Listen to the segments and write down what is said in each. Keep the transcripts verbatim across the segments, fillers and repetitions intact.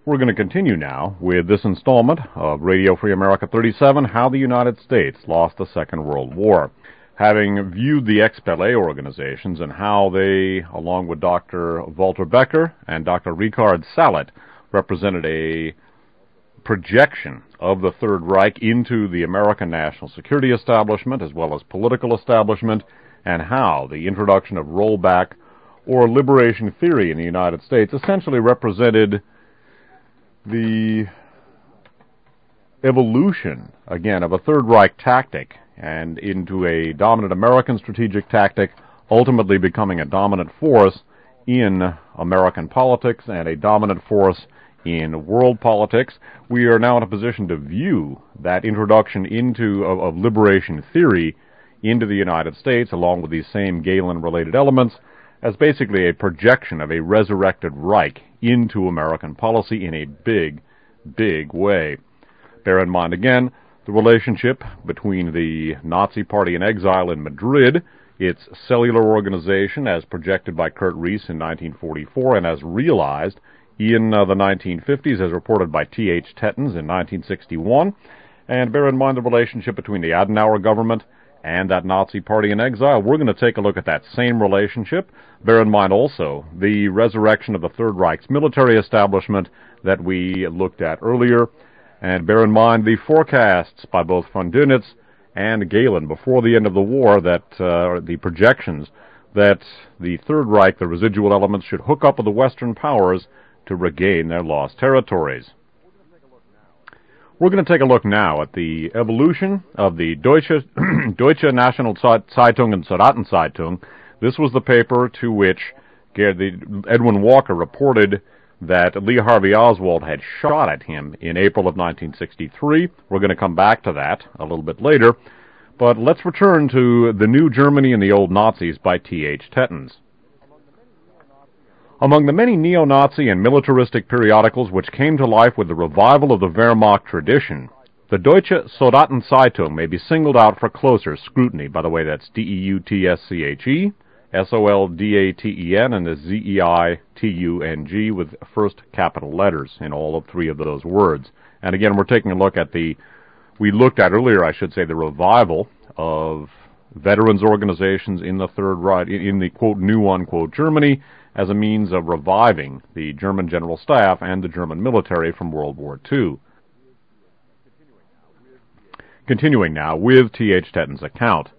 We're going to continue now with this installment of Radio Free America thirty-seven, How the United States Lost the Second World War. Having viewed the X P L A organizations and how they, along with Doctor Walter Becker and Doctor Richard Salit, represented a projection of the Third Reich into the American national security establishment as well as political establishment, and how the introduction of rollback or liberation theory in the United States essentially represented the evolution, again, of a Third Reich tactic and into a dominant American strategic tactic, ultimately becoming a dominant force in American politics and a dominant force in world politics. We are now in a position to view that introduction into of, of liberation theory into the United States, along with these same Gehlen-related elements, as basically a projection of a resurrected Reich into American policy in a big, big way. Bear in mind, again, the relationship between the Nazi Party in exile in Madrid, its cellular organization as projected by Kurt Riess in nineteen forty-four and as realized in uh, the nineteen fifties as reported by T H Tettens in nineteen sixty-one, and bear in mind the relationship between the Adenauer government and that Nazi Party in exile. We're going to take a look at that same relationship. Bear in mind also the resurrection of the Third Reich's military establishment that we looked at earlier. And bear in mind the forecasts by both von Dönitz and Gehlen before the end of the war, that uh, the projections that the Third Reich, the residual elements, should hook up with the Western powers to regain their lost territories. We're going to take a look now at the evolution of the Deutsche, Deutsche Nationalzeitung and Soldatenzeitung. This was the paper to which Edwin Walker reported that Lee Harvey Oswald had shot at him in April of nineteen sixty-three. We're going to come back to that a little bit later. But let's return to The New Germany and the Old Nazis by T H Tettens. Among the many neo-Nazi and militaristic periodicals which came to life with the revival of the Wehrmacht tradition, the Deutsche Soldatenzeitung may be singled out for closer scrutiny. By the way, that's D E U T S C H E, S O L D A T E N, and the Z E I T U N G with first capital letters in all of three of those words. And again, we're taking a look at the, we looked at earlier, I should say, the revival of veterans organizations in the Third Reich, in the, quote, new, unquote, Germany, as a means of reviving the German General Staff and the German military from World War Two. Continuing now with T H Tettens' account.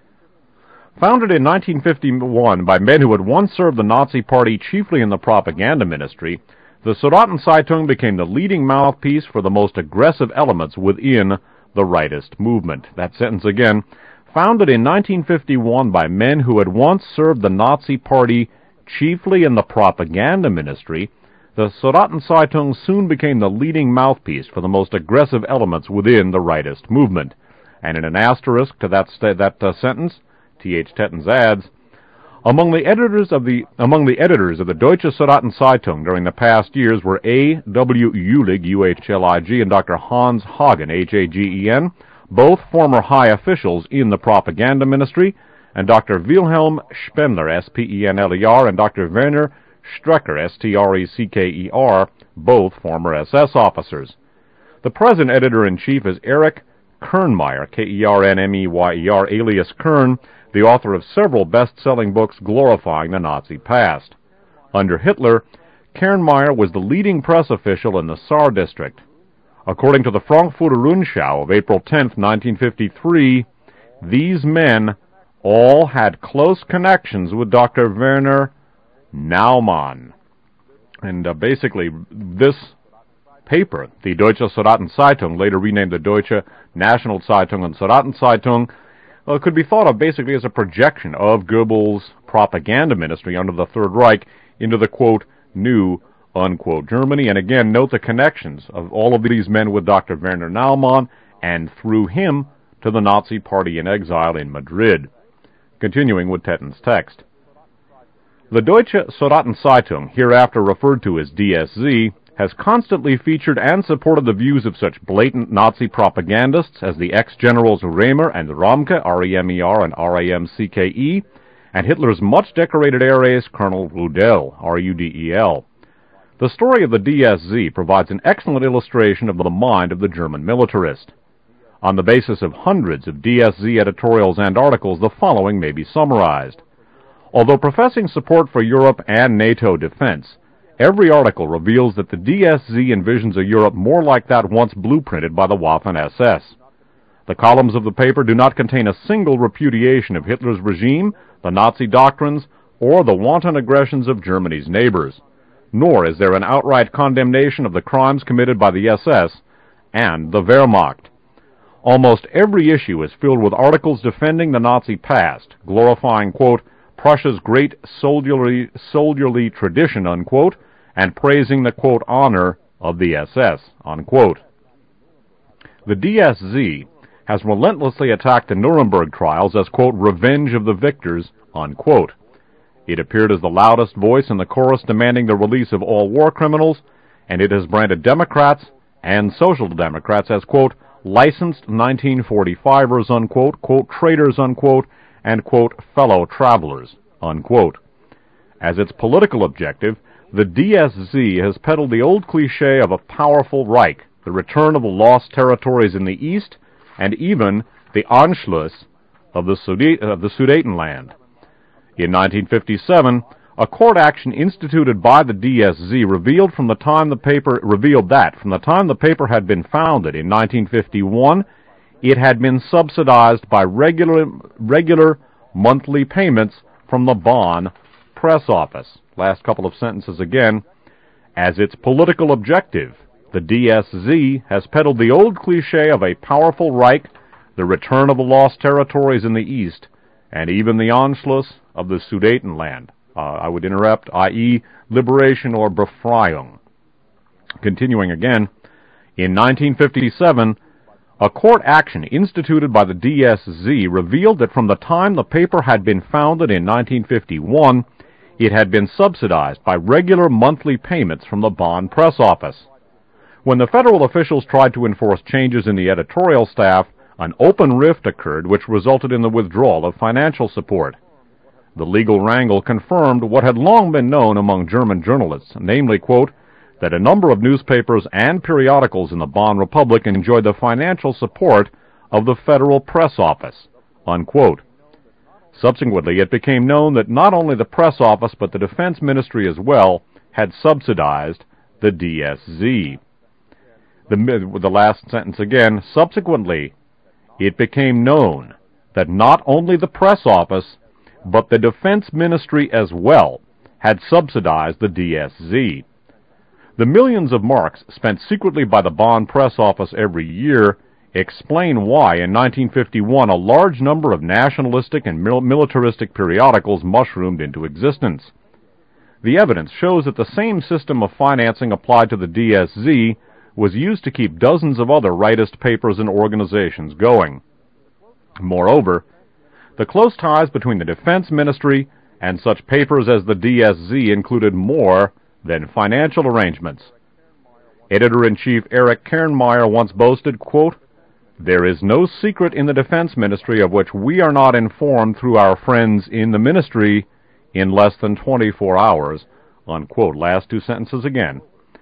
Founded in nineteen fifty-one by men who had once served the Nazi Party chiefly in the propaganda ministry, the Soldatenzeitung became the leading mouthpiece for the most aggressive elements within the rightist movement. That sentence again. Founded in nineteen fifty-one by men who had once served the Nazi Party chiefly in the propaganda ministry, the Soldatenzeitung soon became the leading mouthpiece for the most aggressive elements within the rightist movement. And in an asterisk to that st- that uh, sentence, T H Tettens adds, among the editors of the among the editors of the Deutsche Soldatenzeitung during the past years were A. W. Uhlig, U H L I G, and Doctor Hans Hagen, H A G E N, both former high officials in the propaganda ministry, and Doctor Wilhelm Spendler, S P E N L E R, and Doctor Werner Strecker, S T R E C K E R, both former S S officers. The present editor-in-chief is Erich Kernmeyer, K E R N M E Y E R, alias Kern, the author of several best-selling books glorifying the Nazi past. Under Hitler, Kernmeyer was the leading press official in the Saar district. According to the Frankfurter Rundschau of April tenth, nineteen fifty-three, these men all had close connections with Doctor Werner Naumann. And uh, basically, this paper, the Deutsche Soldatenzeitung, later renamed the Deutsche Nationalzeitung and Soldatenzeitung, uh, could be thought of basically as a projection of Goebbels' propaganda ministry under the Third Reich into the, quote, new, unquote, Germany. And again, note the connections of all of these men with Doctor Werner Naumann, and through him to the Nazi Party in exile in Madrid. Continuing with Tettens' text. The Deutsche Soldatenzeitung, hereafter referred to as D S Z, has constantly featured and supported the views of such blatant Nazi propagandists as the ex-generals Rehmer and Ramke, R E M E R and R A M C K E, and Hitler's much-decorated air ace, Colonel Rudel, R U D E L. The story of the D S Z provides an excellent illustration of the mind of the German militarist. On the basis of hundreds of D S Z editorials and articles, the following may be summarized. Although professing support for Europe and NATO defense, every article reveals that the D S Z envisions a Europe more like that once blueprinted by the Waffen-S S. The columns of the paper do not contain a single repudiation of Hitler's regime, the Nazi doctrines, or the wanton aggressions of Germany's neighbors. Nor is there an outright condemnation of the crimes committed by the S S and the Wehrmacht. Almost every issue is filled with articles defending the Nazi past, glorifying, quote, Prussia's great soldierly, soldierly tradition, unquote, and praising the, quote, honor of the S S, unquote. The D S Z has relentlessly attacked the Nuremberg trials as, quote, revenge of the victors, unquote. It appeared as the loudest voice in the chorus demanding the release of all war criminals, and it has branded Democrats and Social Democrats as, quote, licensed nineteen forty-fivers, unquote, quote, traitors, unquote, and, quote, fellow travelers, unquote. As its political objective, the D S Z has peddled the old cliché of a powerful Reich, the return of the lost territories in the East, and even the Anschluss of the, Sudet- of the Sudetenland. In nineteen fifty-seven, a court action instituted by the D S Z revealed from the time the paper revealed that from the time the paper had been founded in nineteen fifty-one, it had been subsidized by regular regular monthly payments from the Bonn press office. Last couple of sentences again. As its political objective, the D S Z has peddled the old cliché of a powerful Reich, the return of the lost territories in the East, and even the Anschluss of the Sudetenland. Uh, I would interrupt, that is, liberation or Befreiung. Continuing again, in nineteen fifty-seven, a court action instituted by the D S Z revealed that from the time the paper had been founded in nineteen fifty-one, it had been subsidized by regular monthly payments from the Bonn press office. When the federal officials tried to enforce changes in the editorial staff, an open rift occurred which resulted in the withdrawal of financial support. The legal wrangle confirmed what had long been known among German journalists, namely, quote, that a number of newspapers and periodicals in the Bonn Republic enjoyed the financial support of the federal press office, unquote. Subsequently, it became known that not only the press office but the defense ministry as well had subsidized the D S Z. The, the last sentence again, subsequently, it became known that not only the press office but the defense ministry as well had subsidized the D S Z. The millions of marks spent secretly by the Bonn press office every year explain why in nineteen fifty-one a large number of nationalistic and mil- militaristic periodicals mushroomed into existence. The evidence shows that the same system of financing applied to the D S Z was used to keep dozens of other rightist papers and organizations going. Moreover, the close ties between the defense ministry and such papers as the D S Z included more than financial arrangements. Editor-in-Chief Erich Kernmeyer once boasted, quote, there is no secret in the defense ministry of which we are not informed through our friends in the ministry in less than twenty-four hours, unquote. Last two sentences again.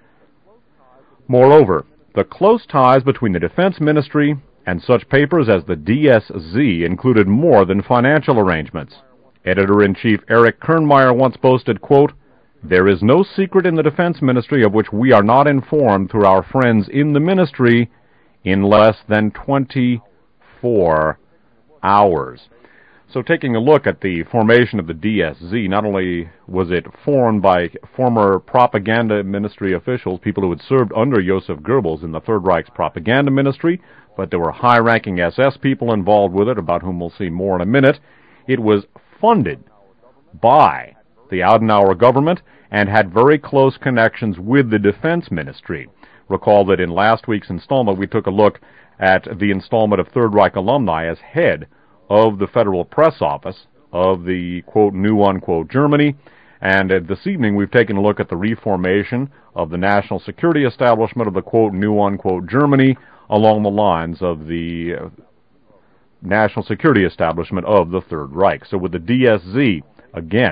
Moreover, the close ties between the defense ministry and such papers as the D S Z included more than financial arrangements. Editor-in-Chief Erich Kernmeyer once boasted, quote, there is no secret in the defense ministry of which we are not informed through our friends in the ministry in less than twenty-four hours. So taking a look at the formation of the D S Z, not only was it formed by former propaganda ministry officials, people who had served under Joseph Goebbels in the Third Reich's propaganda ministry, but there were high-ranking S S people involved with it, about whom we'll see more in a minute. It was funded by the Adenauer government and had very close connections with the defense ministry. Recall that in last week's installment we took a look at the installment of Third Reich alumni as head of the federal press office of the, quote, new, unquote, Germany. And uh, this evening we've taken a look at the reformation of the national security establishment of the, quote, new, unquote, Germany along the lines of the uh, national security establishment of the Third Reich. So with the D S Z, again,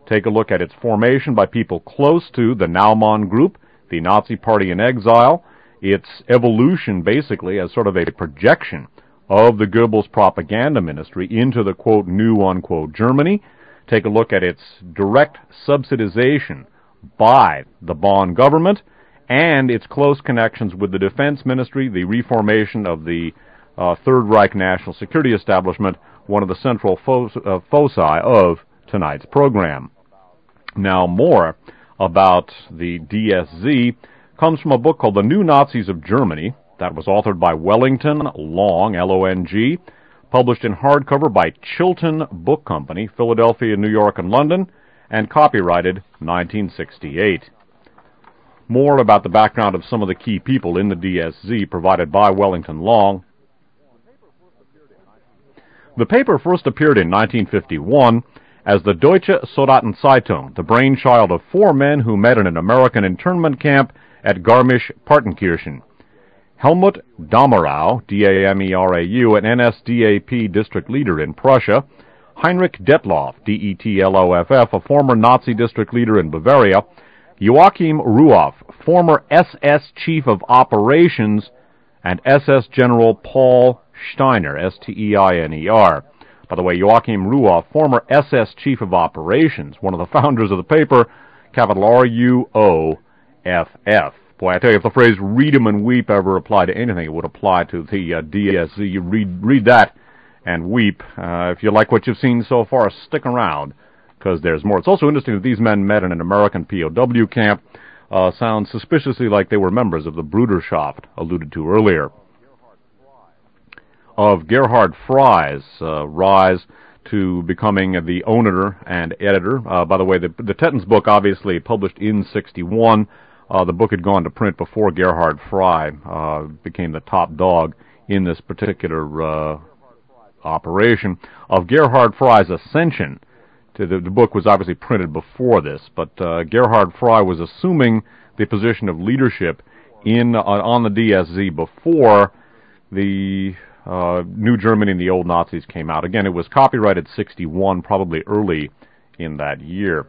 take a look at its formation by people close to the Naumann Group, the Nazi Party in exile, its evolution basically as sort of a projection of the Goebbels propaganda ministry into the, quote, new, unquote, Germany. Take a look at its direct subsidization by the Bonn government and its close connections with the defense ministry, the reformation of the uh, Third Reich National Security Establishment, one of the central fo- uh, foci of tonight's program. Now, more about the D S Z comes from a book called The New Nazis of Germany, that was authored by Wellington Long, L O N G, published in hardcover by Chilton Book Company, Philadelphia, New York, and London, and copyrighted nineteen sixty-eight. More about the background of some of the key people in the D S Z provided by Wellington Long. The paper first appeared in nineteen fifty-one as the Deutsche Soldatenzeitung, the brainchild of four men who met in an American internment camp at Garmisch-Partenkirchen. Helmut Damerau, D A M E R A U, an N S D A P district leader in Prussia; Heinrich Detloff, D E T L O F F, a former Nazi district leader in Bavaria; Joachim Ruoff, former S S Chief of Operations; and S S General Paul Steiner, S T E I N E R. By the way, Joachim Ruoff, former S S Chief of Operations, one of the founders of the paper, capital R U O F F. Boy, I tell you, if the phrase "read 'em and weep" ever applied to anything, it would apply to the uh, D S Z. You read, read that and weep. Uh, if you like what you've seen so far, stick around, because there's more. It's also interesting that these men met in an American P O W camp. Uh, sounds suspiciously like they were members of the Bruderschaft, alluded to earlier. Of Gerhard Fry's uh, rise to becoming the owner and editor. Uh, by the way, the, the Tettens book, obviously published in sixty-one. Uh, the book had gone to print before Gerhard Fry uh, became the top dog in this particular uh, operation. Of Gerhard Fry's ascension to the, the book was obviously printed before this, but uh, Gerhard Fry was assuming the position of leadership in uh, on the D S Z before the uh, New Germany and the Old Nazis came out. Again, it was copyrighted sixty-one, probably early in that year.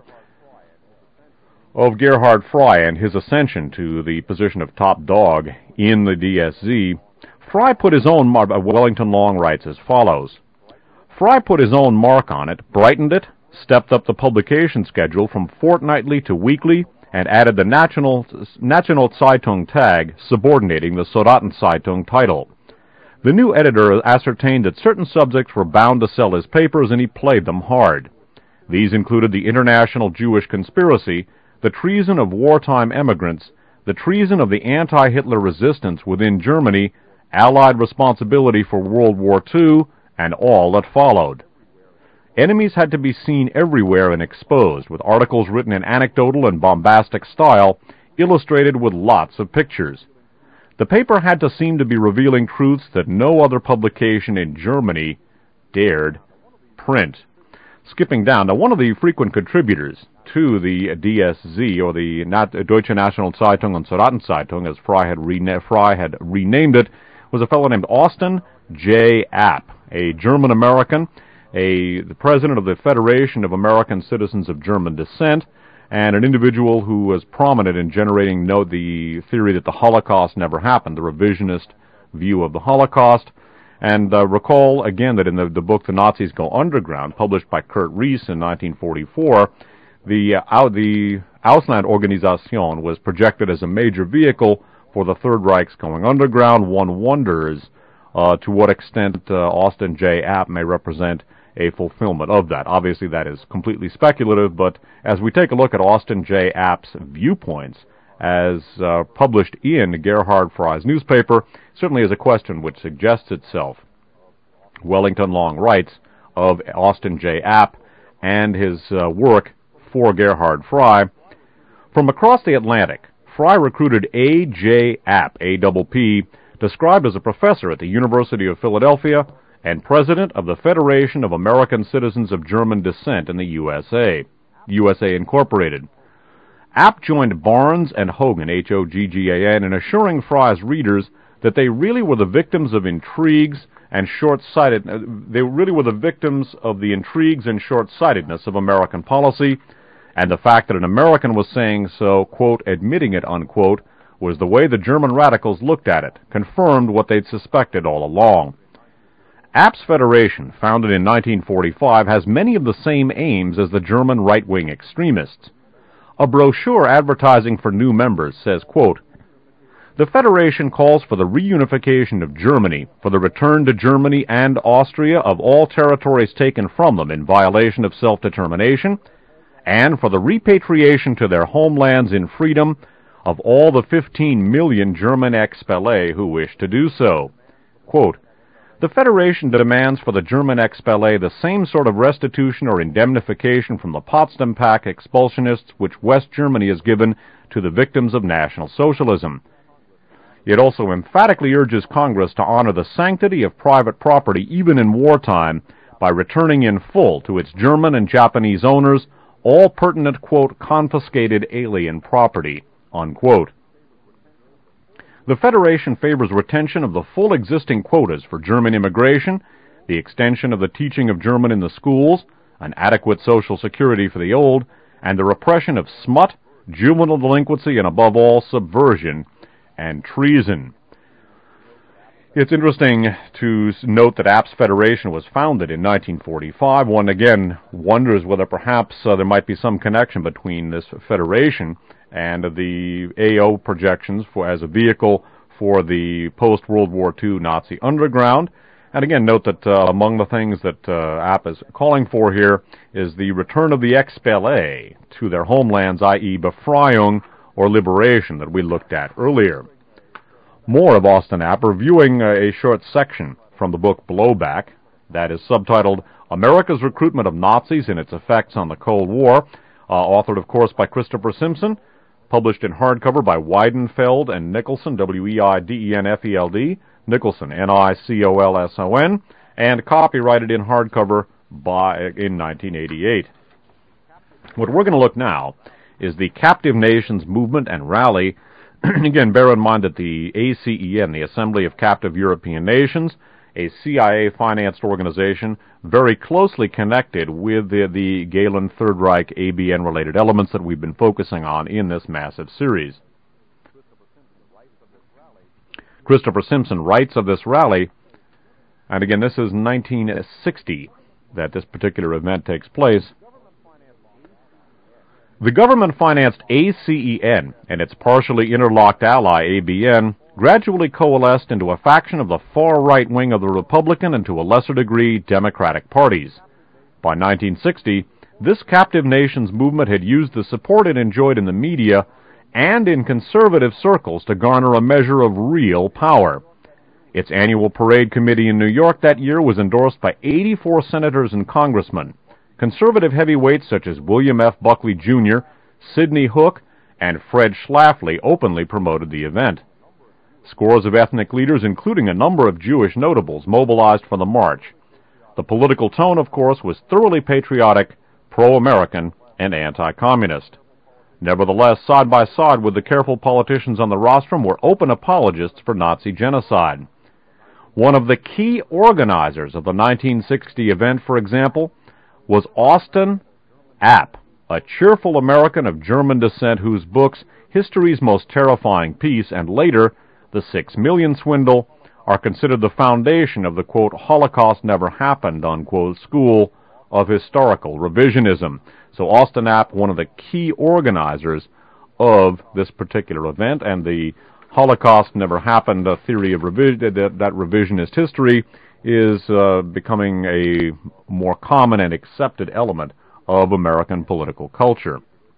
Of Gerhard Fry and his ascension to the position of top dog in the D S Z, Fry put his own mark. Wellington Long writes as follows: Fry put his own mark on it, brightened it, stepped up the publication schedule from fortnightly to weekly, and added the National, National Zeitung tag, subordinating the Soldatenzeitung title. The new editor ascertained that certain subjects were bound to sell his papers, and he played them hard. These included the international Jewish conspiracy, the treason of wartime emigrants, the treason of the anti-Hitler resistance within Germany, Allied responsibility for World War Two, and all that followed. Enemies had to be seen everywhere and exposed, with articles written in anecdotal and bombastic style, illustrated with lots of pictures. The paper had to seem to be revealing truths that no other publication in Germany dared print. Skipping down, now one of the frequent contributors to the D S Z, or the Deutsche National Zeitung und Soldatenzeitung, as Fry had, rena- Fry had renamed it, was a fellow named Austin J. App, a German-American, a the president of the Federation of American Citizens of German Descent, and an individual who was prominent in generating no, the theory that the Holocaust never happened, the revisionist view of the Holocaust. And uh, recall, again, that in the, the book The Nazis Go Underground, published by Kurt Ries in nineteen forty-four, the, uh, the Ausland Organisation was projected as a major vehicle for the Third Reich's going underground. One wonders uh, to what extent uh, Austin J. App may represent a fulfillment of that. Obviously, that is completely speculative, but as we take a look at Austin J. App's viewpoints as uh, published in Gerhard Fry's newspaper, certainly is a question which suggests itself. Wellington Long writes of Austin J. App and his uh, work for Gerhard Fry. From across the Atlantic, Fry recruited A. J. App, A P P, described as a professor at the University of Philadelphia and president of the Federation of American Citizens of German Descent in the U S A, U S A Incorporated. App joined Barnes and Hogan, H O G G A N, in assuring Fry's readers that they really were the victims of intrigues and short-sighted. They really were the victims of the intrigues and short-sightedness of American policy, and the fact that an American was saying so, quote, admitting it, unquote, was the way the German radicals looked at it, confirmed what they'd suspected all along. Apps Federation, founded in nineteen forty-five, has many of the same aims as the German right-wing extremists. A brochure advertising for new members says, quote, the Federation calls for the reunification of Germany, for the return to Germany and Austria of all territories taken from them in violation of self-determination, and for the repatriation to their homelands in freedom of all the fifteen million German expellee who wish to do so. Quote, the Federation demands for the German expellee the same sort of restitution or indemnification from the Potsdam Pact expulsionists which West Germany has given to the victims of National Socialism. It also emphatically urges Congress to honor the sanctity of private property even in wartime by returning in full to its German and Japanese owners all pertinent, quote, confiscated alien property, unquote. The Federation favors retention of the full existing quotas for German immigration, the extension of the teaching of German in the schools, an adequate social security for the old, and the repression of smut, juvenile delinquency, and above all, subversion and treason. It's interesting to note that Apps Federation was founded in nineteen forty-five. One again wonders whether perhaps uh, there might be some connection between this federation and the A O projections for as a vehicle for the post-World War Two Nazi underground. And again, note that uh, among the things that uh, A P is calling for here is the return of the expellee to their homelands, that is. Befreiung, or liberation, that we looked at earlier. More of Austin App reviewing uh, a short section from the book Blowback, that is subtitled America's Recruitment of Nazis and Its Effects on the Cold War, uh, authored, of course, by Christopher Simpson, published in hardcover by Weidenfeld and Nicholson, W E I D E N F E L D, Nicholson, N I C O L S O N, and copyrighted in hardcover by in nineteen eighty-eight. What we're going to look now is the Captive Nations Movement and Rally. Again, bear in mind that the A C E N, the Assembly of Captive European Nations, a C I A-financed organization very closely connected with the, the Gehlen Third Reich A B N-related elements that we've been focusing on in this massive series. Christopher Simpson writes of this rally, and again, this is nineteen sixty that this particular event takes place. The government-financed A C E N and its partially interlocked ally A B N gradually coalesced into a faction of the far right wing of the Republican and to a lesser degree Democratic parties. By nineteen sixty, this captive nations movement had used the support it enjoyed in the media and in conservative circles to garner a measure of real power. Its annual parade committee in New York that year was endorsed by eighty-four senators and congressmen. Conservative heavyweights such as William F. Buckley Junior, Sidney Hook, and Fred Schlafly openly promoted the event. Scores of ethnic leaders, including a number of Jewish notables, mobilized for the march. The political tone, of course, was thoroughly patriotic, pro-American, and anti-communist. Nevertheless, side by side with the careful politicians on the rostrum were open apologists for Nazi genocide. One of the key organizers of the nineteen sixty event, for example, was Austin App, a cheerful American of German descent whose books History's Most Terrifying Peace and later The Six Million Swindle are considered the foundation of the, quote, Holocaust Never Happened, unquote, school of historical revisionism. So Austin App, one of the key organizers of this particular event, and the Holocaust Never Happened uh, theory of revision, that, that revisionist history is uh, becoming a more common and accepted element of American political culture.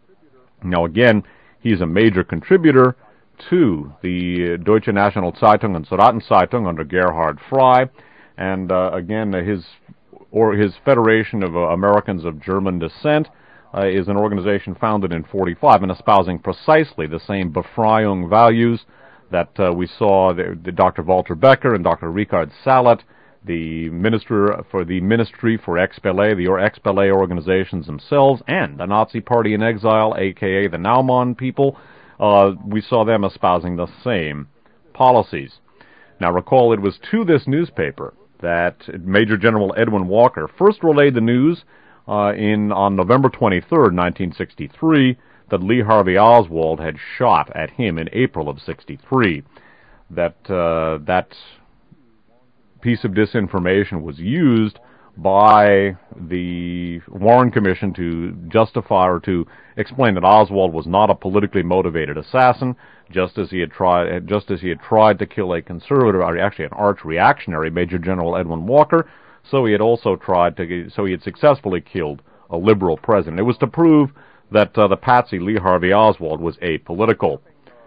Now again, he's a major contributor to the Deutsche Nationalzeitung and Soldatenzeitung under Gerhard Frey, and uh, again, his or his Federation of uh, Americans of German descent uh, is an organization founded in forty-five and espousing precisely the same Befreiung values that uh, we saw the, the Doctor Walter Becker and Doctor Richard Salet, the minister for the Ministry for Expellee, the or Expellee organizations themselves, and the Nazi Party in Exile, aka the Naumann people. Uh, we saw them espousing the same policies. Now recall, it was to this newspaper that Major General Edwin Walker first relayed the news uh, in on November twenty-third, nineteen sixty-three, that Lee Harvey Oswald had shot at him in April of sixty-three. That uh, that piece of disinformation was used by the Warren Commission to justify or to explain that Oswald was not a politically motivated assassin, just as he had tried, just as he had tried to kill a conservative, or actually an arch reactionary, Major General Edwin Walker. So he had also tried to, so he had successfully killed a liberal president. It was to prove that uh, the patsy Lee Harvey Oswald was apolitical.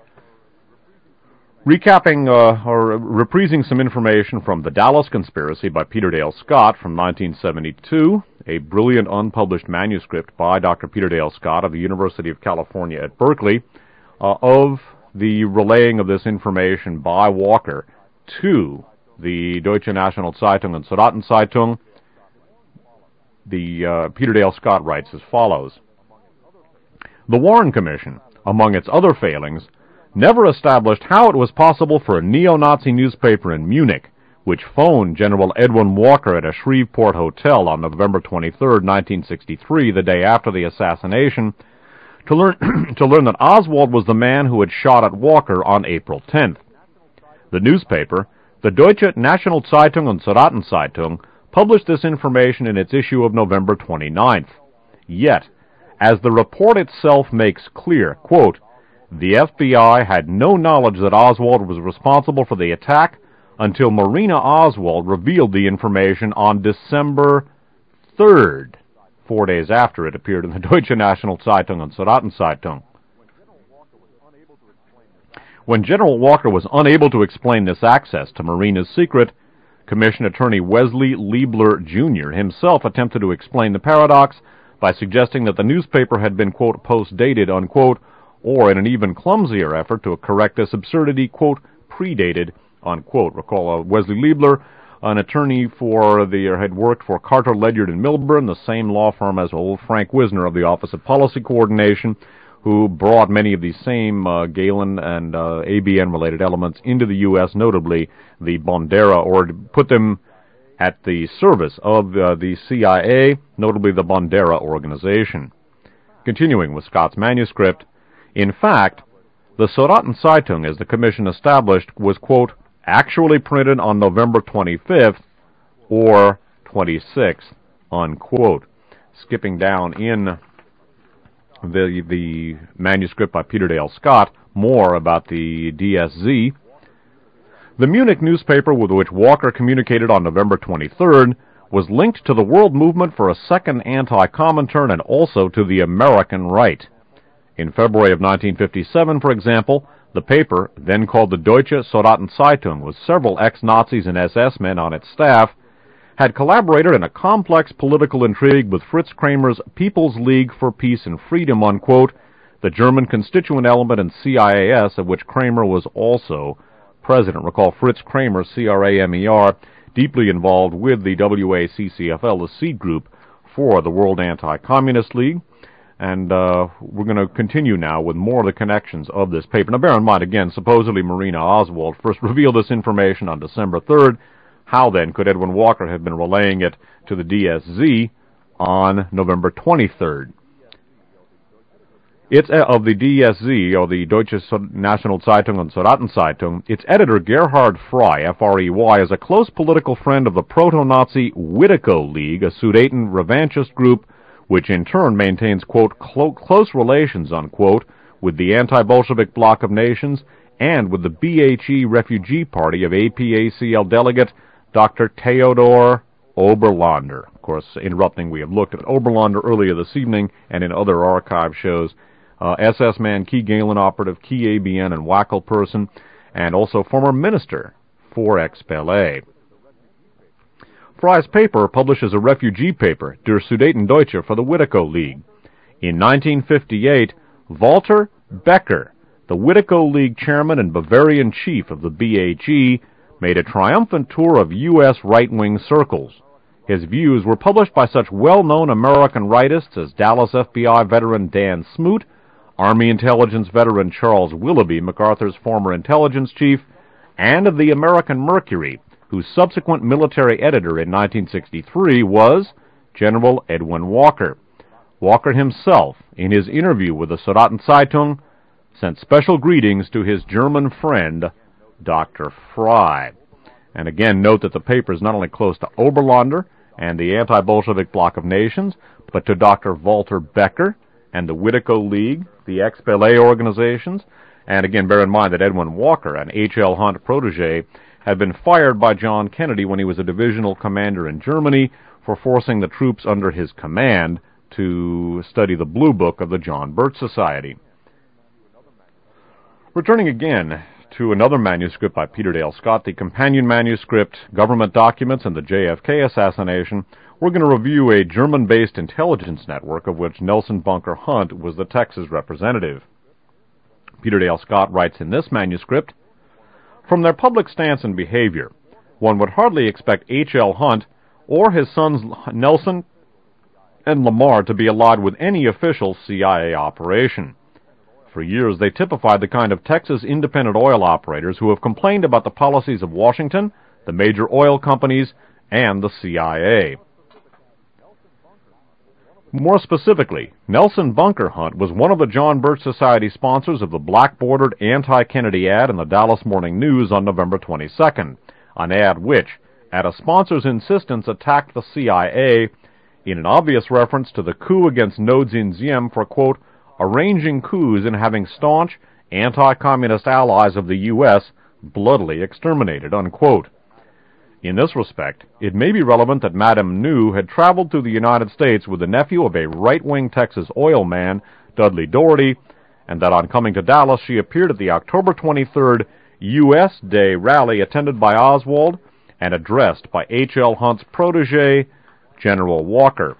Recapping uh, or reprising some information from The Dallas Conspiracy by Peter Dale Scott from nineteen seventy-two, a brilliant unpublished manuscript by Doctor Peter Dale Scott of the University of California at Berkeley uh, of the relaying of this information by Walker to the Deutsche National Zeitung and Soldaten Zeitung. The uh, Peter Dale Scott writes as follows: The Warren Commission, among its other failings, never established how it was possible for a neo-Nazi newspaper in Munich, which phoned General Edwin Walker at a Shreveport hotel on November twenty-third, nineteen sixty-three, the day after the assassination, to learn to learn that Oswald was the man who had shot at Walker on April tenth. The newspaper, the Deutsche National Zeitung und Soldaten Zeitung, published this information in its issue of November twenty-ninth. Yet, as the report itself makes clear, quote, the F B I had no knowledge that Oswald was responsible for the attack until Marina Oswald revealed the information on December third, four days after it appeared in the Deutsche National Zeitung and Soldaten Zeitung. When General Walker was unable to explain this access to Marina's secret, Commission Attorney Wesley Liebler, Junior himself attempted to explain the paradox by suggesting that the newspaper had been, quote, post-dated, unquote, or in an even clumsier effort to correct this absurdity, quote, predated, unquote. Recall uh, Wesley Liebler, an attorney for the, or had worked for Carter, Ledyard and Milburn, the same law firm as old Frank Wisner of the Office of Policy Coordination, who brought many of these same uh, Galen and uh, A B N-related elements into the U S, notably the Bandera, or put them at the service of uh, the C I A, notably the Bandera organization. Continuing with Scott's manuscript, in fact, the Soldaten Zeitung, as the Commission established, was, quote, actually printed on November twenty-fifth or twenty-sixth, unquote. Skipping down in the, the manuscript by Peter Dale Scott, more about the D S Z. The Munich newspaper with which Walker communicated on November twenty-third was linked to the World Movement for a Second Anti-Comintern and also to the American right. In February of nineteen fifty-seven, for example, the paper, then called the Deutsche Soldaten Zeitung, with several ex-Nazis and S S men on its staff, had collaborated in a complex political intrigue with Fritz Kramer's People's League for Peace and Freedom, unquote, the German constituent element in C I A S, of which Kramer was also president. Recall Fritz Kramer, C R A M E R, deeply involved with the W A C C F L, the seed group for the World Anti-Communist League. And uh, we're going to continue now with more of the connections of this paper. Now, bear in mind, again, supposedly Marina Oswald first revealed this information on December third. How, then, could Edwin Walker have been relaying it to the D S Z on November twenty-third? It's uh, of the D S Z, or the Deutsche National Zeitung und Soldaten Zeitung. Its editor, Gerhard Frey, F R E Y, is a close political friend of the proto-Nazi Witiko League, a Sudeten revanchist group which in turn maintains, quote, clo- close relations, unquote, with the anti-Bolshevik bloc of nations and with the B H E Refugee Party of A P A C L delegate Doctor Theodor Oberlander. Of course, interrupting, we have looked at Oberlander earlier this evening and in other archive shows. Uh, S S man, key Galen operative, key A B N and Wackel person, and also former minister for X P L A. Frey's paper publishes a refugee paper, Der Sudetendeutsche, for the Witiko League. In nineteen fifty-eight, Walter Becker, the Witiko League chairman and Bavarian chief of the B H E, made a triumphant tour of U S right-wing circles. His views were published by such well-known American rightists as Dallas F B I veteran Dan Smoot, Army intelligence veteran Charles Willoughby, MacArthur's former intelligence chief, and of the American Mercury, whose subsequent military editor in nineteen sixty-three was General Edwin Walker. Walker himself, in his interview with the Soldaten Zeitung, sent special greetings to his German friend, Doctor Fry. And again, note that the paper is not only close to Oberlander and the anti-Bolshevik bloc of nations, but to Doctor Walter Becker and the Witico League, the ex-P L A organizations. And again, bear in mind that Edwin Walker, an H L Hunt protege, had been fired by John Kennedy when he was a divisional commander in Germany for forcing the troops under his command to study the Blue Book of the John Birch Society. Returning again to another manuscript by Peter Dale Scott, the companion manuscript, Government Documents and the J F K Assassination, we're going to review a German-based intelligence network of which Nelson Bunker Hunt was the Texas representative. Peter Dale Scott writes in this manuscript, "From their public stance and behavior, one would hardly expect H L Hunt or his sons Nelson and Lamar to be allied with any official C I A operation. For years, they typified the kind of Texas independent oil operators who have complained about the policies of Washington, the major oil companies, and the C I A. More specifically, Nelson Bunker Hunt was one of the John Birch Society sponsors of the black-bordered anti-Kennedy ad in the Dallas Morning News on November twenty-second, an ad which, at a sponsor's insistence, attacked the C I A in an obvious reference to the coup against No Dinh Diem for, quote, arranging coups and having staunch, anti-communist allies of the U S bloodily exterminated, unquote. In this respect, it may be relevant that Madame New had traveled through the United States with the nephew of a right-wing Texas oil man, Dudley Doherty, and that on coming to Dallas she appeared at the October twenty-third U S Day rally attended by Oswald and addressed by H L Hunt's protege, General Walker.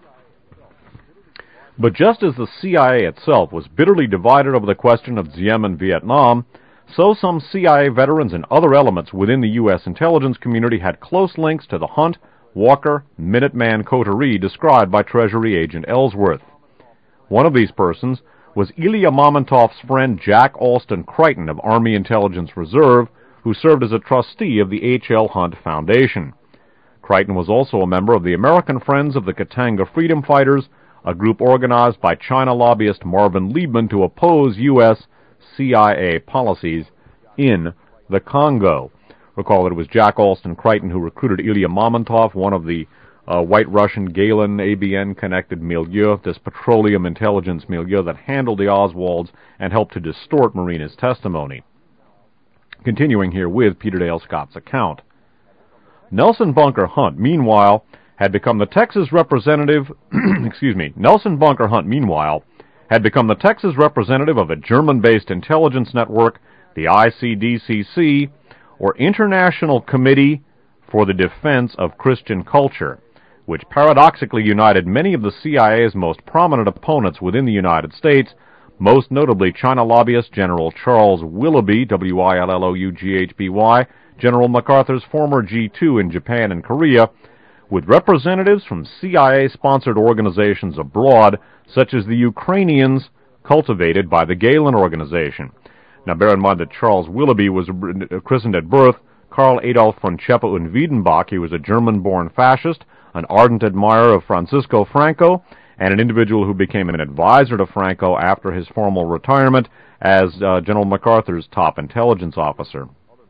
But just as the C I A itself was bitterly divided over the question of Diem and Vietnam, so some C I A veterans and other elements within the U S intelligence community had close links to the Hunt, Walker, Minuteman coterie described by Treasury Agent Ellsworth. One of these persons was Ilya Mamontov's friend Jack Alston Crichton of Army Intelligence Reserve, who served as a trustee of the H L Hunt Foundation. Crichton was also a member of the American Friends of the Katanga Freedom Fighters, a group organized by China lobbyist Marvin Liebman to oppose U S C I A policies in the Congo. Recall that it was Jack Alston Crichton who recruited Ilya Mamontov, one of the uh, white Russian Galen A B N-connected milieu, this petroleum intelligence milieu that handled the Oswalds and helped to distort Marina's testimony. Continuing here with Peter Dale Scott's account. Nelson Bunker Hunt, meanwhile, had become the Texas representative, excuse me, Nelson Bunker Hunt, meanwhile, had become the Texas representative of a German-based intelligence network, the I C D C C, or International Committee for the Defense of Christian Culture, which paradoxically united many of the C I A's most prominent opponents within the United States, most notably China lobbyist General Charles Willoughby, W I L L O U G H B Y, General MacArthur's former G two in Japan and Korea, with representatives from C I A-sponsored organizations abroad, such as the Ukrainians cultivated by the Galen Organization. Now bear in mind that Charles Willoughby was christened at birth Karl Adolf von Cheppe und Wiedenbach. He was a German-born fascist, an ardent admirer of Francisco Franco, and an individual who became an advisor to Franco after his formal retirement as uh, General MacArthur's top intelligence officer.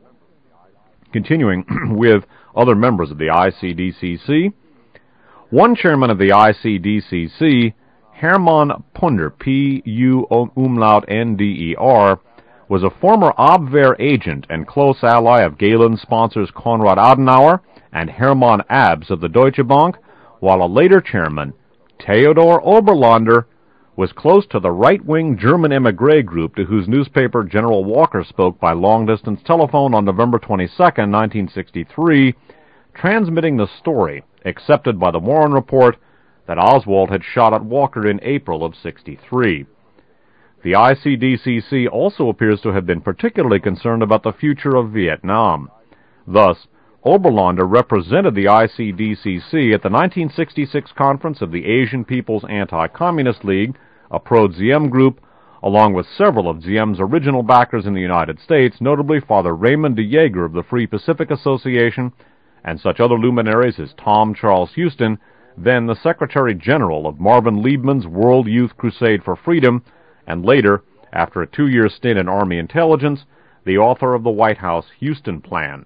Continuing with other members of the I C D C C, one chairman of the I C D C C, Hermann Punder, P U umlaut N D E R, was a former Abwehr agent and close ally of Galen sponsors Konrad Adenauer and Hermann Abs of the Deutsche Bank, while a later chairman, Theodor Oberlander, was close to the right-wing German emigre group to whose newspaper General Walker spoke by long-distance telephone on November twenty-second, nineteen sixty-three, transmitting the story, accepted by the Warren Report, that Oswald had shot at Walker in April of sixty-three. The I C D C C also appears to have been particularly concerned about the future of Vietnam. Thus, Oberlander represented the I C D C C at the nineteen sixty-six conference of the Asian People's Anti-Communist League, a pro-Diem group, along with several of Diem's original backers in the United States, notably Father Raymond de Jaeger of the Free Pacific Association, and such other luminaries as Tom Charles Houston then the Secretary General of Marvin Liebman's World Youth Crusade for Freedom, and later, after a two-year stint in Army intelligence, the author of the White House Houston Plan.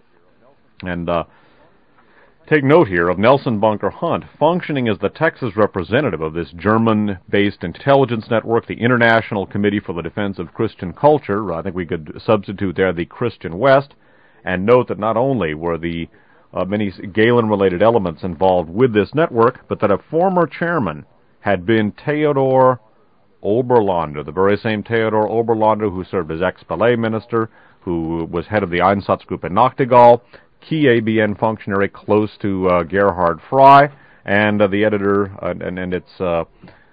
And uh, take note here of Nelson Bunker Hunt functioning as the Texas representative of this German-based intelligence network, the International Committee for the Defense of Christian Culture. I think we could substitute there the Christian West, and note that not only were the uh, many Galen-related elements involved with this network, but that a former chairman had been Theodor Oberlander, the very same Theodor Oberlander who served as ex-Ballet minister, who was head of the Einsatzgruppe Nachtigall, key A B N functionary close to uh, Gerhard Frey, and uh, the editor uh, and, and its uh,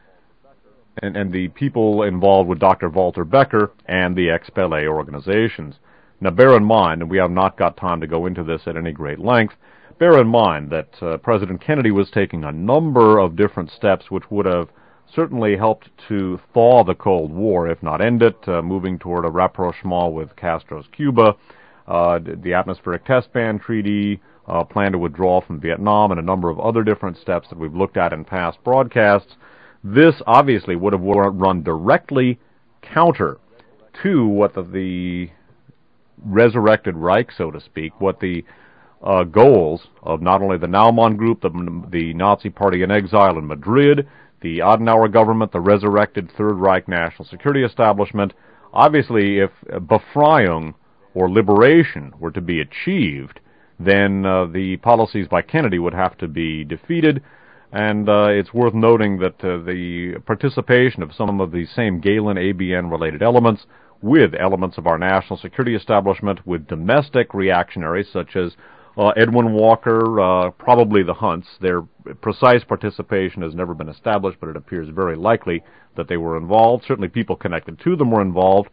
and, and the people involved with Doctor Walter Becker and the ex-Ballet organizations. Now, bear in mind, and we have not got time to go into this at any great length, bear in mind that uh, President Kennedy was taking a number of different steps which would have certainly helped to thaw the Cold War, if not end it, uh, moving toward a rapprochement with Castro's Cuba, uh, the Atmospheric Test Ban Treaty, uh, plan to withdraw from Vietnam, and a number of other different steps that we've looked at in past broadcasts. This obviously would have run directly counter to what the, the resurrected Reich, so to speak, what the uh, goals of not only the Naumann Group, the, the Nazi Party in exile in Madrid, the Adenauer government, the resurrected Third Reich national security establishment. Obviously, if Befreiung or liberation were to be achieved, then uh, the policies by Kennedy would have to be defeated. And uh, it's worth noting that uh, the participation of some of the same Galen-A B N-related elements with elements of our national security establishment, with domestic reactionaries such as uh, Edwin Walker, uh, probably the Hunts. Their precise participation has never been established, but it appears very likely that they were involved. Certainly people connected to them were involved.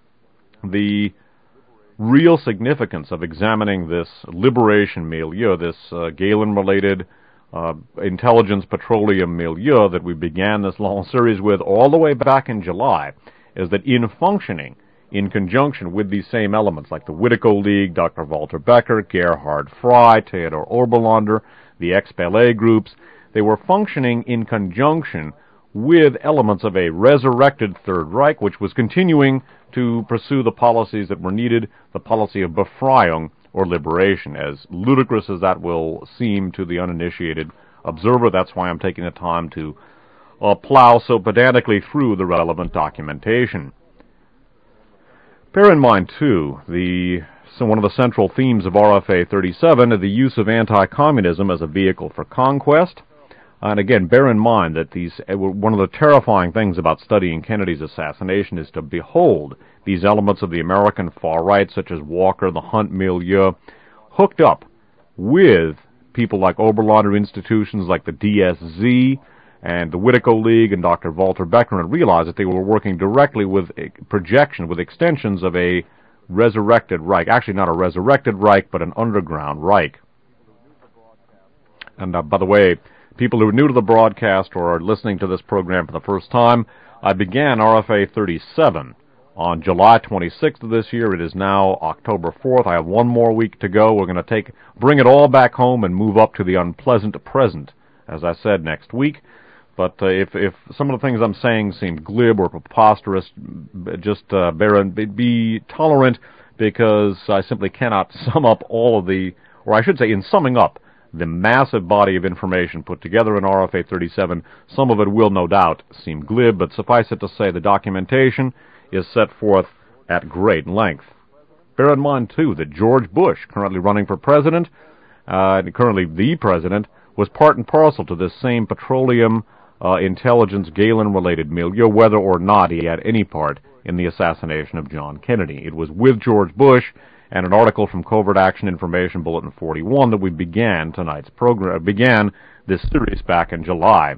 The real significance of examining this liberation milieu, this uh, Galen-related uh, intelligence petroleum milieu that we began this long series with all the way back in July, is that in functioning in conjunction with these same elements like the Whittico League, Doctor Walter Becker, Gerhard Frey, Theodor Oberlander, the ex-Ballet groups, they were functioning in conjunction with elements of a resurrected Third Reich, which was continuing to pursue the policies that were needed, the policy of Befreiung, or liberation. As ludicrous as that will seem to the uninitiated observer, that's why I'm taking the time to uh, plow so pedantically through the relevant documentation. Bear in mind, too, the so one of the central themes of R F A thirty-seven is the use of anti-communism as a vehicle for conquest. And again, bear in mind that these one of the terrifying things about studying Kennedy's assassination is to behold these elements of the American far right, such as Walker, the Hunt milieu, hooked up with people like Oberlander, institutions like the D S Z and the Whittico League and Doctor Walter Becker, and realize that they were working directly with a projection, with extensions of a resurrected Reich. Actually, not a resurrected Reich, but an underground Reich. And uh, by the way, people who are new to the broadcast or are listening to this program for the first time, I began R F A thirty-seven on July twenty-sixth of this year. It is now October fourth. I have one more week to go. We're going to take, bring it all back home and move up to the unpleasant present, as I said, next week. But uh, if if some of the things I'm saying seem glib or preposterous, just uh, bear and be, be tolerant, because I simply cannot sum up all of the, or I should say, in summing up the massive body of information put together in R F A thirty-seven, some of it will no doubt seem glib, but suffice it to say the documentation is set forth at great length. Bear in mind, too, that George Bush, currently running for president, uh, currently the president, was part and parcel to this same petroleum uh, intelligence Galen-related milieu, whether or not he had any part in the assassination of John Kennedy. It was with George Bush and an article from Covert Action Information Bulletin forty-one that we began tonight's program, began this series back in July.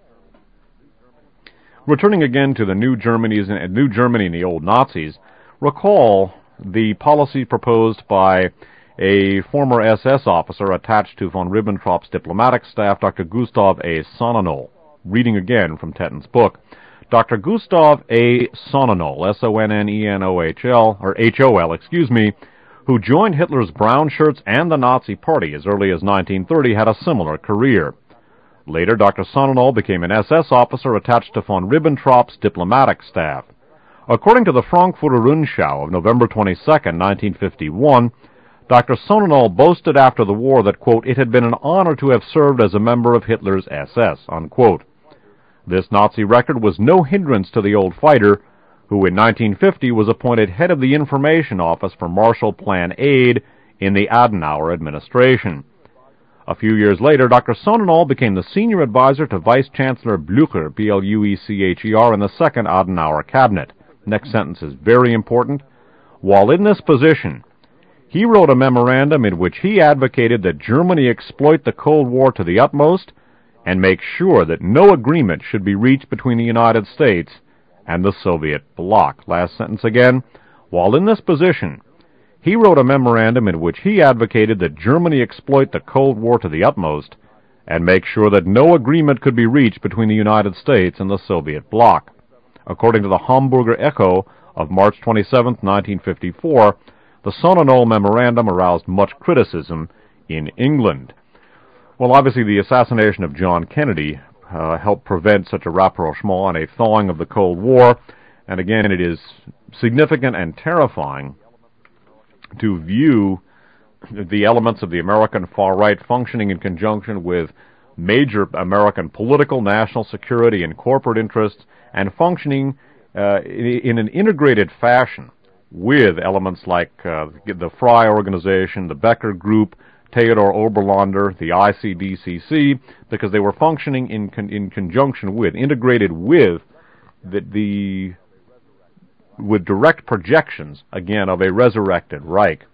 Returning again to the New Germany's and New Germany and the old Nazis, recall the policy proposed by a former S S officer attached to von Ribbentrop's diplomatic staff, Doctor Gustav A. Sonnenol. Reading again from Tetten's book. Doctor Gustav A. Sonnenol, S O N N E N O H L, or H O L, excuse me, who joined Hitler's Brown Shirts and the Nazi Party as early as nineteen thirty, had a similar career. Later, Doctor Sonnenall became an S S officer attached to von Ribbentrop's diplomatic staff. According to the Frankfurter Rundschau of November twenty-second, nineteen fifty-one, Doctor Sonnenall boasted after the war that, quote, it had been an honor to have served as a member of Hitler's S S, unquote. This Nazi record was no hindrance to the old fighter, who in nineteen fifty was appointed head of the Information Office for Marshall Plan Aid in the Adenauer administration. A few years later, Doctor Sonnenall became the senior advisor to Vice-Chancellor Blücher, B L U E C H E R, in the second Adenauer cabinet. Next sentence is very important. While in this position, he wrote a memorandum in which he advocated that Germany exploit the Cold War to the utmost and make sure that no agreement should be reached between the United States and the Soviet bloc. Last sentence again. While in this position, he wrote a memorandum in which he advocated that Germany exploit the Cold War to the utmost and make sure that no agreement could be reached between the United States and the Soviet bloc. According to the Hamburger Echo of March twenty-seventh, nineteen fifty-four, the Sonnenall memorandum aroused much criticism in England. Well, obviously the assassination of John Kennedy uh, helped prevent such a rapprochement and a thawing of the Cold War, and again it is significant and terrifying to view the elements of the American far right functioning in conjunction with major American political, national security, and corporate interests, and functioning uh, in, in an integrated fashion with elements like uh, the Fry Organization, the Becker Group, Theodor Oberlander, the I C D C C, because they were functioning in con in conjunction with, integrated with the, the with direct projections, again, of a resurrected Reich.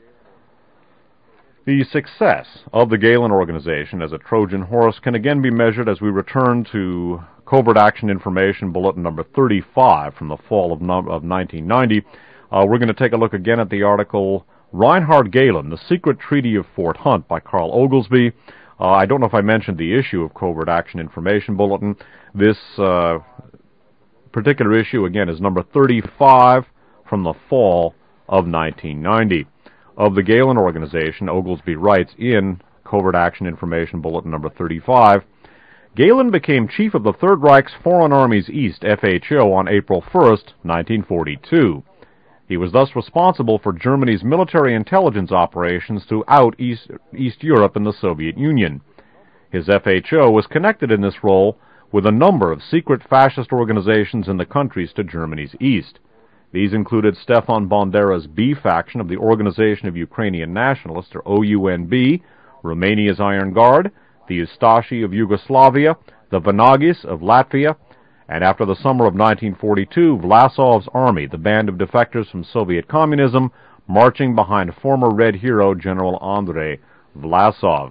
The success of the Gehlen Organization as a Trojan horse can again be measured as we return to Covert Action Information Bulletin number thirty-five from the fall of, no of nineteen ninety. Uh, we're going to take a look again at the article Reinhard Gehlen, The Secret Treaty of Fort Hunt by Carl Oglesby. Uh, I don't know if I mentioned the issue of Covert Action Information Bulletin. This uh, particular issue, again, is number thirty-five from the fall of nineteen ninety. Of the Gehlen Organization, Oglesby writes in Covert Action Information Bulletin number thirty-five, Gehlen became chief of the Third Reich's Foreign Armies East, F H O, on April first, nineteen forty-two. He was thus responsible for Germany's military intelligence operations throughout East, East Europe and the Soviet Union. His F H O was connected in this role with a number of secret fascist organizations in the countries to Germany's east. These included Stefan Bandera's B faction of the Organization of Ukrainian Nationalists, or O U N B, Romania's Iron Guard, the Ustashi of Yugoslavia, the Vanagis of Latvia, and after the summer of nineteen forty-two, Vlasov's army, the band of defectors from Soviet communism, marching behind former Red hero General Andrei Vlasov.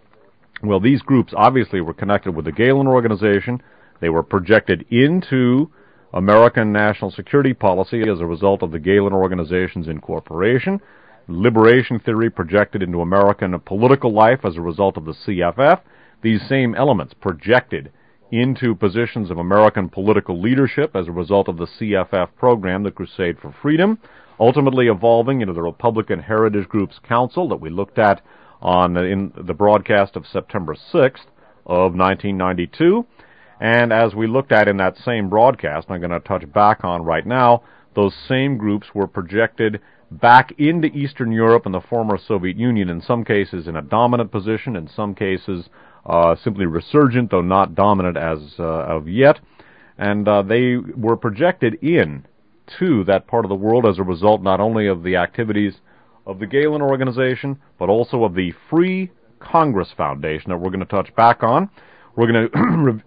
Well, these groups obviously were connected with the Gehlen Organization. They were projected into American national security policy as a result of the Gehlen Organization's incorporation. Liberation theory projected into American political life as a result of the C F F. These same elements projected into positions of American political leadership as a result of the C F F program, the Crusade for Freedom, ultimately evolving into the Republican Heritage Groups Council that we looked at on in the broadcast of September sixth of nineteen ninety-two. And as we looked at in that same broadcast, I'm going to touch back on right now, those same groups were projected back into Eastern Europe and the former Soviet Union, in some cases in a dominant position, in some cases uh, simply resurgent, though not dominant as uh, of yet. And uh, they were projected in to that part of the world as a result not only of the activities of the Gehlen Organization, but also of the Free Congress Foundation that we're going to touch back on. We're going to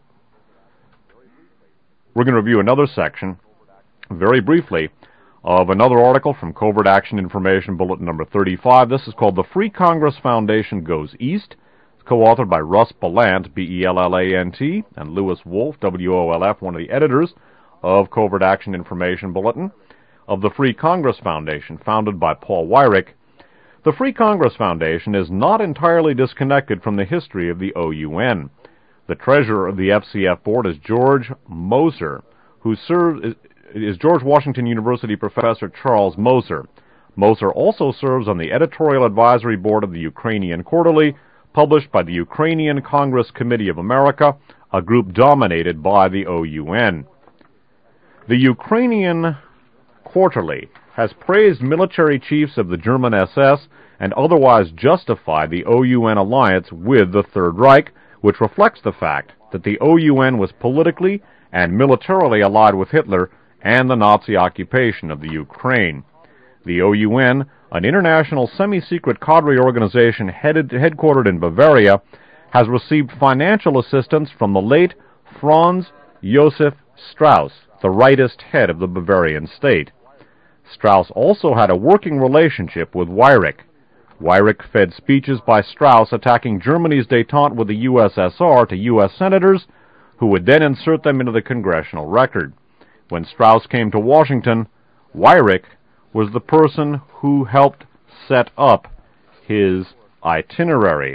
we're going to review another section, very briefly, of another article from Covert Action Information Bulletin number thirty-five. This is called The Free Congress Foundation Goes East. It's co-authored by Russ Bellant, B E L L A N T, and Lewis Wolf, W O L F, one of the editors of Covert Action Information Bulletin, of the Free Congress Foundation, founded by Paul Weyrich. The Free Congress Foundation is not entirely disconnected from the history of the O U N. The treasurer of the F C F board is George Moser, who serves is, is George Washington University professor Charles Moser. Moser also serves on the editorial advisory board of the Ukrainian Quarterly, published by the Ukrainian Congress Committee of America, a group dominated by the O U N. The Ukrainian Quarterly has praised military chiefs of the German S S and otherwise justified the O U N alliance with the Third Reich, which reflects the fact that the O U N was politically and militarily allied with Hitler and the Nazi occupation of the Ukraine. The O U N, an international semi-secret cadre organization headed, headquartered in Bavaria, has received financial assistance from the late Franz Josef Strauss, the rightist head of the Bavarian state. Strauss also had a working relationship with Weyrich. Weyrich fed speeches by Strauss attacking Germany's détente with the U S S R to U S senators, who would then insert them into the congressional record. When Strauss came to Washington, Weyrich was the person who helped set up his itinerary.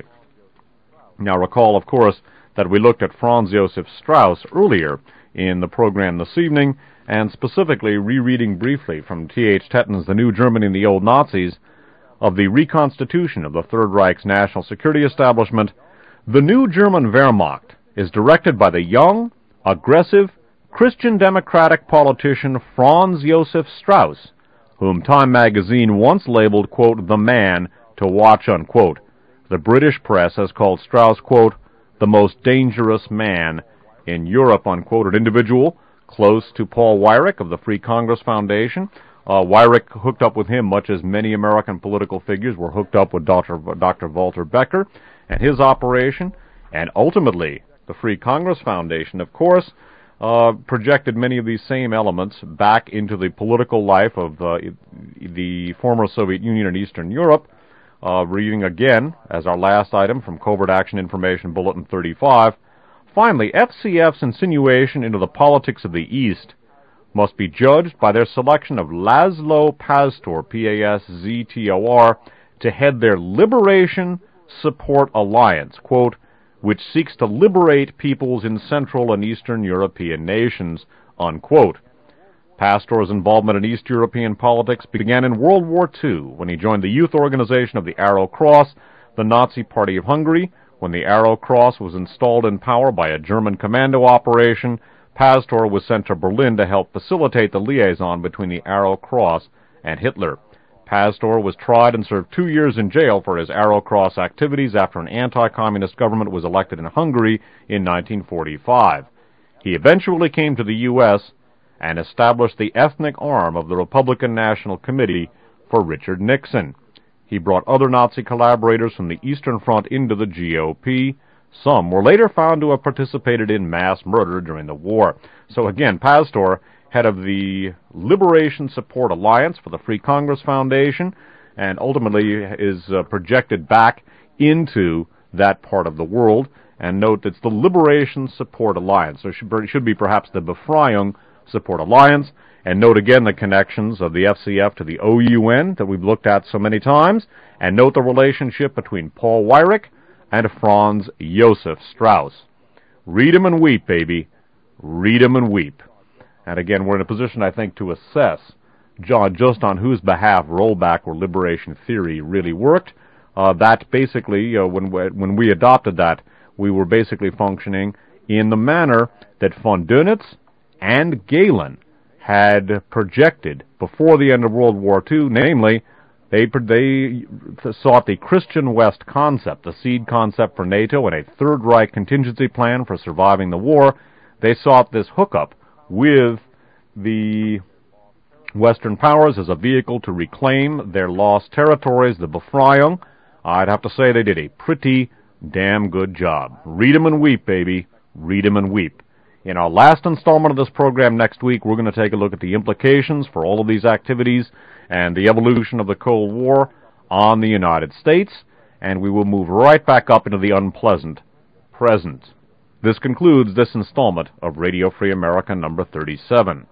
Now recall, of course, that we looked at Franz Josef Strauss earlier in the program this evening, and specifically rereading briefly from T H Tetten's The New Germany and the Old Nazis of the reconstitution of the Third Reich's national security establishment. The new German Wehrmacht is directed by the young, aggressive, Christian democratic politician Franz Josef Strauss, whom Time magazine once labeled, quote, the man to watch, unquote. The British press has called Strauss, quote, the most dangerous man in Europe, unquote, an individual close to Paul Weyrich of the Free Congress Foundation. Uh, Weyrich hooked up with him, much as many American political figures were hooked up with Doctor Doctor Walter Becker and his operation, and ultimately the Free Congress Foundation, of course, uh, projected many of these same elements back into the political life of uh, the former Soviet Union and Eastern Europe. Uh, reading again, as our last item from Covert Action Information Bulletin thirty-five, finally, F C F's insinuation into the politics of the East must be judged by their selection of Laszlo Pastor, P A S Z T O R, to head their Liberation Support Alliance, quote, which seeks to liberate peoples in Central and Eastern European nations, unquote. Pastor's involvement in East European politics began in World War Two, when he joined the youth organization of the Arrow Cross, the Nazi Party of Hungary. When the Arrow Cross was installed in power by a German commando operation, Pastor was sent to Berlin to help facilitate the liaison between the Arrow Cross and Hitler. Pastor was tried and served two years in jail for his Arrow Cross activities after an anti-communist government was elected in Hungary in nineteen forty-five. He eventually came to the U S and established the ethnic arm of the Republican National Committee for Richard Nixon. He brought other Nazi collaborators from the Eastern Front into the G O P. Some were later found to have participated in mass murder during the war. So again, Pastor, head of the Liberation Support Alliance for the Free Congress Foundation, and ultimately is uh, projected back into that part of the world. And note, it's the Liberation Support Alliance. So it should, it should be perhaps the Befreiung Support Alliance. And note again the connections of the F C F to the O U N that we've looked at so many times. And note the relationship between Paul Weyrich and Franz Josef Strauss. Read 'em and weep, baby. Read 'em and weep. And again, we're in a position, I think, to assess John, just on whose behalf rollback or liberation theory really worked. Uh, that basically, uh, when, we, when we adopted that, we were basically functioning in the manner that von Dönitz and Galen had projected before the end of World War Two, namely, they, they sought the Christian West concept, the seed concept for NATO, and a Third Reich contingency plan for surviving the war. They sought this hookup with the Western powers as a vehicle to reclaim their lost territories, the Befreiung. I'd have to say they did a pretty damn good job. Read 'em and weep, baby. Read 'em and weep. In our last installment of this program next week, we're going to take a look at the implications for all of these activities and the evolution of the Cold War on the United States, and we will move right back up into the unpleasant present. This concludes this installment of Radio Free America number thirty-seven.